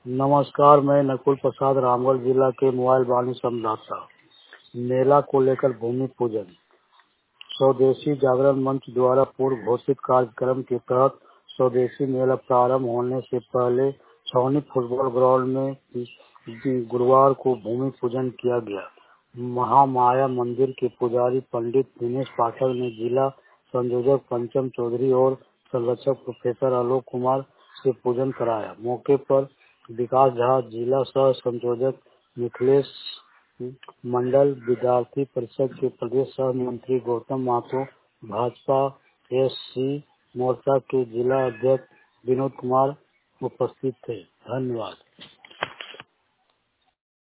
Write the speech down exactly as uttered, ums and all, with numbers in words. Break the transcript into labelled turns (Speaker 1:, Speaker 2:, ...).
Speaker 1: नमस्कार, मैं नकुल प्रसाद रामगढ़ जिला के मोबाइल वाणी संवाददाता। मेला को लेकर भूमि पूजन। स्वदेशी जागरण मंच द्वारा पूर्व घोषित कार्यक्रम के तहत स्वदेशी मेला प्रारंभ होने से पहले छावनी फुटबॉल ग्राउंड में गुरुवार को भूमि पूजन किया गया। महामाया मंदिर के पुजारी पंडित दिनेश पाठक ने जिला संयोजक पंचम चौधरी और संरक्षक प्रोफेसर आलोक कुमार से पूजन कराया। मौके पर विकास झा, जिला सह संयोजक मिथिलेश मंडल, विद्यार्थी परिषद के प्रदेश सह मंत्री गौतम महतो, भाजपा एससी मोर्चा के जिला अध्यक्ष विनोद कुमार उपस्थित थे। धन्यवाद।